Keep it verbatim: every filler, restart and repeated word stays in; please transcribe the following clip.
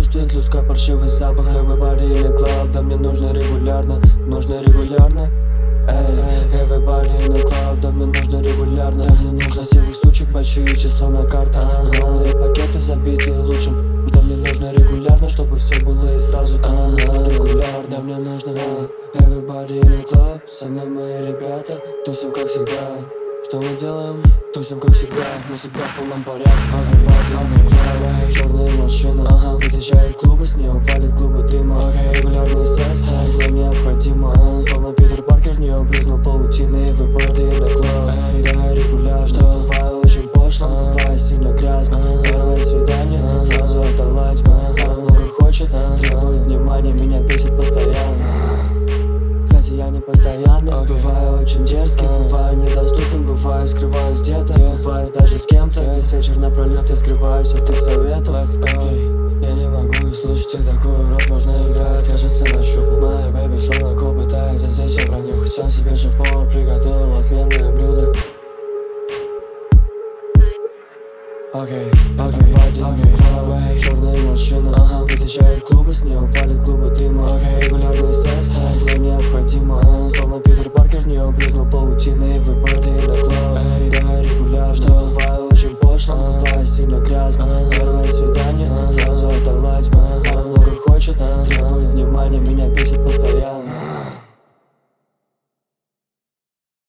Чувствует людской паршивый запах. Heavy body in the club, да мне нужно регулярно, нужно регулярно. Эй, heavy body in the club, да мне нужно регулярно. Да мне нужно сивых сучек, большие числа на картах. Огромные пакеты забиты лучшим. Да мне нужно регулярно, чтобы все было и сразу. А, регулярно, да мне нужно. Heavy body in the club, со мной мои ребята, тусим как всегда. Что мы делаем? Тусим как всегда, на себя в полном порядке. Ага, черная машина, ага, выезжает клубы, с нее валит клубы дыма. Ага, регулярный секс, секс необходимо. Словно Питер Паркер в нее брызнул паутины. Everybody in the club, эй, да, регулярно. Что бывает очень пошло, бывает сильно грязно. Первое свидание, сразу отдалась. Она много хочет, требует внимания, меня бесит постоянно. Кстати, я не постоянный, okay. Бываю очень дерзкий, бываю недоступен, бываю скрываюсь где-то, yeah. Бываю даже с кем-то, yeah. Весь вечер напролет я скрываюсь от их советов. Okay. Я не могу и слушать, и такую роль можно играть, кажется нащупал. Моя бэби словно ко пытается здесь все пронюхать. Он себе шеф-повар приготовил отменное блюдо. Окей, окей, окей, черная машина, ага, выезжает клубы, с нее валит клубы дыма. Окей, регулярный секс, секс необходимо. Словно Питер Паркер в нее брызнул паутины. Everybody in the club, эй, да, регулярно. Что бывает очень пошло, бывает сильно грязно.